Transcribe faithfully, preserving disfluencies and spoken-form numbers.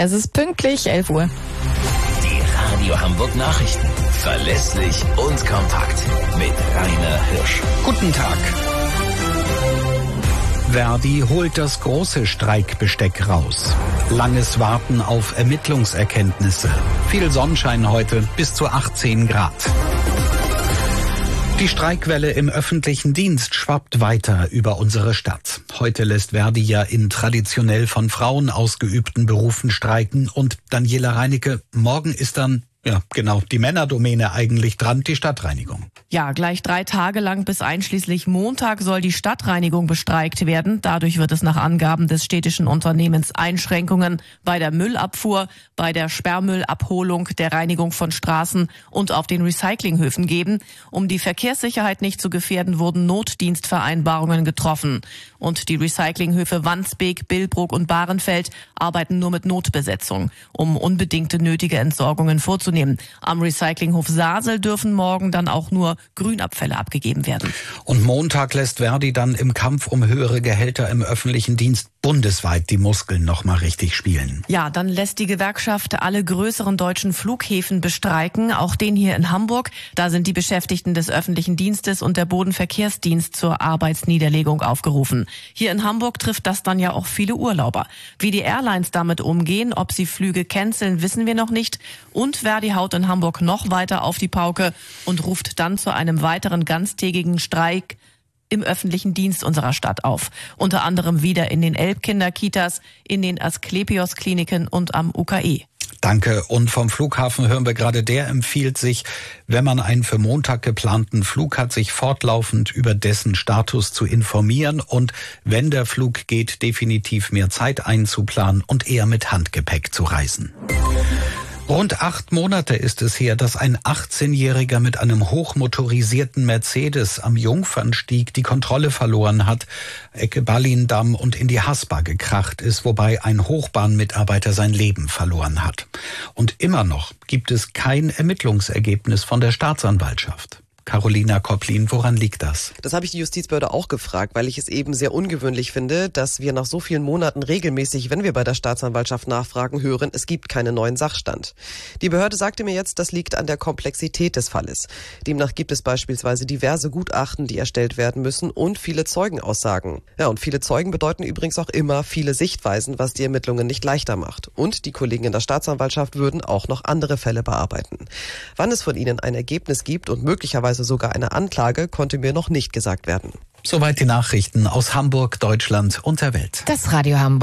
Es ist pünktlich elf Uhr. Die Radio Hamburg Nachrichten. Verlässlich und kompakt. Mit Rainer Hirsch. Guten Tag. Verdi holt das große Streikbesteck raus. Langes Warten auf Ermittlungserkenntnisse. Viel Sonnenschein heute, bis zu achtzehn Grad. Die Streikwelle im öffentlichen Dienst schwappt weiter über unsere Stadt. Heute lässt Verdi ja in traditionell von Frauen ausgeübten Berufen streiken. Und Daniela Reinecke, morgen ist dann, ja genau, die Männerdomäne eigentlich dran, die Stadtreinigung. Ja, gleich drei Tage lang bis einschließlich Montag soll die Stadtreinigung bestreikt werden. Dadurch wird es nach Angaben des städtischen Unternehmens Einschränkungen bei der Müllabfuhr, bei der Sperrmüllabholung, der Reinigung von Straßen und auf den Recyclinghöfen geben. Um die Verkehrssicherheit nicht zu gefährden, wurden Notdienstvereinbarungen getroffen. Und die Recyclinghöfe Wandsbek, Billbrook und Bahrenfeld arbeiten nur mit Notbesetzung, um unbedingte nötige Entsorgungen vorzunehmen. Am Recyclinghof Sasel dürfen morgen dann auch nur Grünabfälle abgegeben werden. Und Montag lässt Verdi dann im Kampf um höhere Gehälter im öffentlichen Dienst bundesweit die Muskeln noch mal richtig spielen. Ja, dann lässt die Gewerkschaft alle größeren deutschen Flughäfen bestreiken, auch den hier in Hamburg. Da sind die Beschäftigten des öffentlichen Dienstes und der Bodenverkehrsdienst zur Arbeitsniederlegung aufgerufen. Hier in Hamburg trifft das dann ja auch viele Urlauber. Wie die Airlines damit umgehen, ob sie Flüge canceln, wissen wir noch nicht. Und Verdi haut in Hamburg noch weiter auf die Pauke und ruft dann zu einem weiteren ganztägigen Streik im öffentlichen Dienst unserer Stadt auf. Unter anderem wieder in den Elbkinderkitas, in den Asklepios-Kliniken und am U K E. Danke. Und vom Flughafen hören wir gerade, der empfiehlt sich, wenn man einen für Montag geplanten Flug hat, sich fortlaufend über dessen Status zu informieren und, wenn der Flug geht, definitiv mehr Zeit einzuplanen und eher mit Handgepäck zu reisen. Rund acht Monate ist es her, dass ein achtzehnjähriger mit einem hochmotorisierten Mercedes am Jungfernstieg die Kontrolle verloren hat, Ecke Ballindamm und in die Haspa gekracht ist, wobei ein Hochbahnmitarbeiter sein Leben verloren hat. Und immer noch gibt es kein Ermittlungsergebnis von der Staatsanwaltschaft. Carolina Kopplin, woran liegt das? Das habe ich die Justizbehörde auch gefragt, weil ich es eben sehr ungewöhnlich finde, dass wir nach so vielen Monaten regelmäßig, wenn wir bei der Staatsanwaltschaft nachfragen, hören, es gibt keinen neuen Sachstand. Die Behörde sagte mir jetzt, das liegt an der Komplexität des Falles. Demnach gibt es beispielsweise diverse Gutachten, die erstellt werden müssen und viele Zeugenaussagen. Ja, und viele Zeugen bedeuten übrigens auch immer viele Sichtweisen, was die Ermittlungen nicht leichter macht. Und die Kollegen in der Staatsanwaltschaft würden auch noch andere Fälle bearbeiten. Wann es von ihnen ein Ergebnis gibt und möglicherweise sogar eine Anklage, konnte mir noch nicht gesagt werden. Soweit die Nachrichten aus Hamburg, Deutschland und der Welt. Das Radio Hamburg.